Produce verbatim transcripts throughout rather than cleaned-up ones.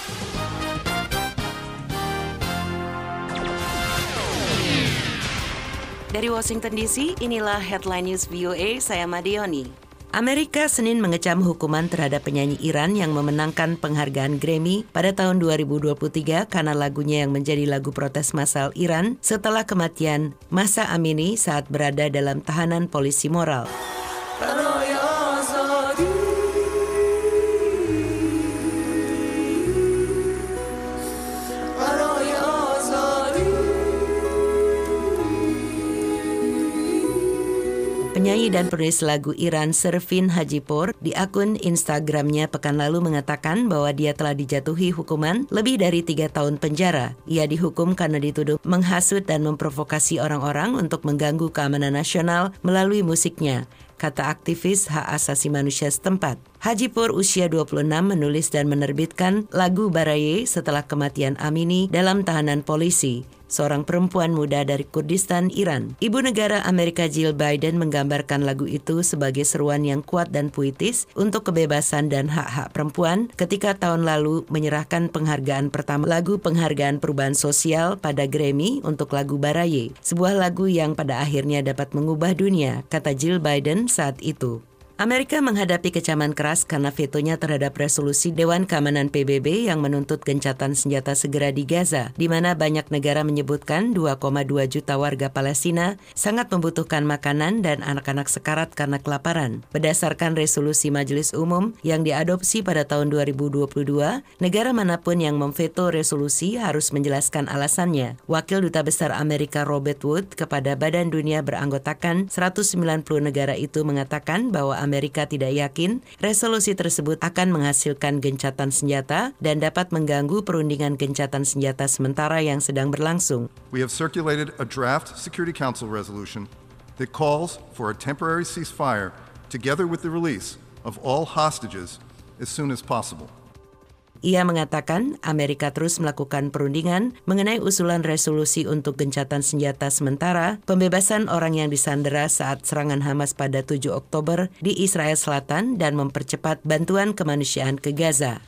Dari Washington D C, inilah Headline News V O A, saya Madioni. Amerika Senin mengecam hukuman terhadap penyanyi Iran yang memenangkan penghargaan Grammy pada tahun dua ribu dua puluh tiga karena lagunya yang menjadi lagu protes massal Iran setelah kematian Mahsa Amini saat berada dalam tahanan polisi moral. Penyanyi dan penulis lagu Iran Shervin Hajipour di akun Instagramnya pekan lalu mengatakan bahwa dia telah dijatuhi hukuman lebih dari tiga tahun penjara. Ia dihukum karena dituduh menghasut dan memprovokasi orang-orang untuk mengganggu keamanan nasional melalui musiknya, kata aktivis hak asasi manusia setempat. Hajipour usia dua puluh enam menulis dan menerbitkan lagu Baraye setelah kematian Amini dalam tahanan polisi, seorang perempuan muda dari Kurdistan, Iran. Ibu negara Amerika Jill Biden menggambarkan lagu itu sebagai seruan yang kuat dan puitis untuk kebebasan dan hak-hak perempuan ketika tahun lalu menyerahkan penghargaan pertama lagu penghargaan perubahan sosial pada Grammy untuk lagu Baraye, sebuah lagu yang pada akhirnya dapat mengubah dunia, kata Jill Biden saat itu. Amerika menghadapi kecaman keras karena vetonya terhadap resolusi Dewan Keamanan P B B yang menuntut gencatan senjata segera di Gaza, di mana banyak negara menyebutkan dua koma dua juta warga Palestina sangat membutuhkan makanan dan anak-anak sekarat karena kelaparan. Berdasarkan resolusi Majelis Umum yang diadopsi pada tahun dua ribu dua puluh dua, negara manapun yang memveto resolusi harus menjelaskan alasannya. Wakil Duta Besar Amerika Robert Wood kepada Badan Dunia beranggotakan seratus sembilan puluh negara itu mengatakan bahwa Amerika tidak yakin resolusi tersebut akan menghasilkan gencatan senjata dan dapat mengganggu perundingan gencatan senjata sementara yang sedang berlangsung. We have circulated a draft Security Council resolution that calls for a temporary ceasefire together with the release of all hostages as soon as possible. Ia mengatakan Amerika terus melakukan perundingan mengenai usulan resolusi untuk gencatan senjata sementara, pembebasan orang yang disandera saat serangan Hamas pada tujuh Oktober di Israel Selatan dan mempercepat bantuan kemanusiaan ke Gaza.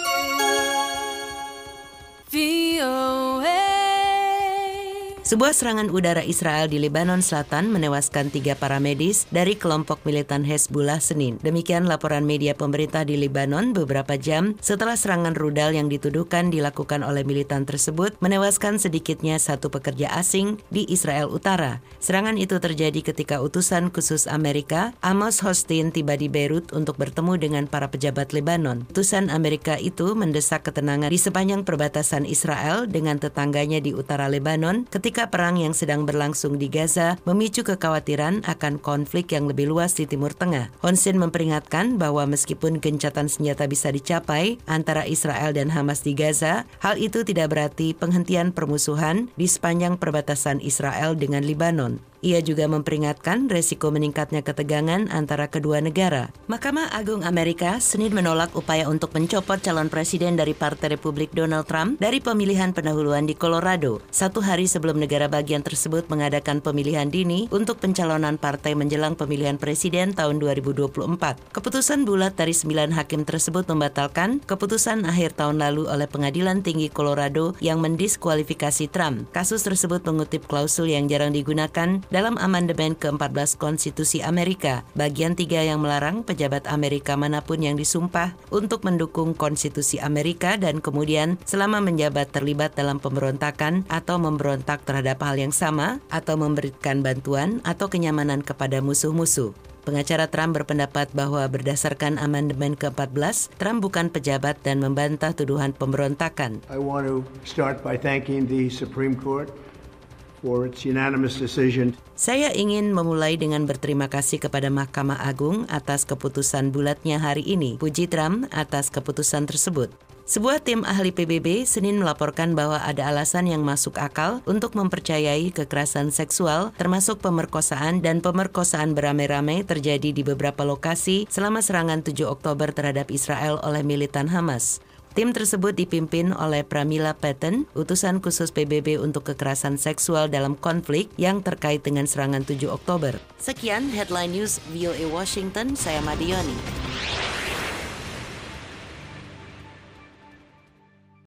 Sebuah serangan udara Israel di Lebanon Selatan menewaskan tiga para medis dari kelompok militan Hezbollah Senin. Demikian laporan media pemerintah di Lebanon beberapa jam setelah serangan rudal yang dituduhkan dilakukan oleh militan tersebut menewaskan sedikitnya satu pekerja asing di Israel Utara. Serangan itu terjadi ketika utusan khusus Amerika, Amos Hochstein, tiba di Beirut untuk bertemu dengan para pejabat Lebanon. Utusan Amerika itu mendesak ketenangan di sepanjang perbatasan Israel dengan tetangganya di utara Lebanon ketika Ketika perang yang sedang berlangsung di Gaza memicu kekhawatiran akan konflik yang lebih luas di Timur Tengah. Hochstein memperingatkan bahwa meskipun gencatan senjata bisa dicapai antara Israel dan Hamas di Gaza, hal itu tidak berarti penghentian permusuhan di sepanjang perbatasan Israel dengan Lebanon. Ia juga memperingatkan resiko meningkatnya ketegangan antara kedua negara. Mahkamah Agung Amerika Senin menolak upaya untuk mencopot calon presiden dari Partai Republik Donald Trump dari pemilihan pendahuluan di Colorado, satu hari sebelum negara bagian tersebut mengadakan pemilihan dini untuk pencalonan partai menjelang pemilihan presiden tahun dua ribu dua puluh empat. Keputusan bulat dari sembilan hakim tersebut membatalkan keputusan akhir tahun lalu oleh Pengadilan Tinggi Colorado yang mendiskualifikasi Trump. Kasus tersebut mengutip klausul yang jarang digunakan dalam amandemen ke empat belas Konstitusi Amerika, bagian tiga yang melarang pejabat Amerika manapun yang disumpah untuk mendukung Konstitusi Amerika dan kemudian selama menjabat terlibat dalam pemberontakan atau memberontak terhadap hal yang sama atau memberikan bantuan atau kenyamanan kepada musuh-musuh. Pengacara Trump berpendapat bahwa berdasarkan amandemen ke empat belas, Trump bukan pejabat dan membantah tuduhan pemberontakan. I want to start by thanking the Supreme Court for its unanimous decision. Saya ingin memulai dengan berterima kasih kepada Mahkamah Agung atas keputusan bulatnya hari ini. Puji Trump atas keputusan tersebut. Sebuah tim ahli P B B Senin melaporkan bahwa ada alasan yang masuk akal untuk mempercayai kekerasan seksual termasuk pemerkosaan dan pemerkosaan beramai-ramai terjadi di beberapa lokasi selama serangan tujuh Oktober terhadap Israel oleh militan Hamas. Tim tersebut dipimpin oleh Pramila Patten, utusan khusus P B B untuk kekerasan seksual dalam konflik yang terkait dengan serangan tujuh Oktober. Sekian Headline News V O A Washington, saya Madioni.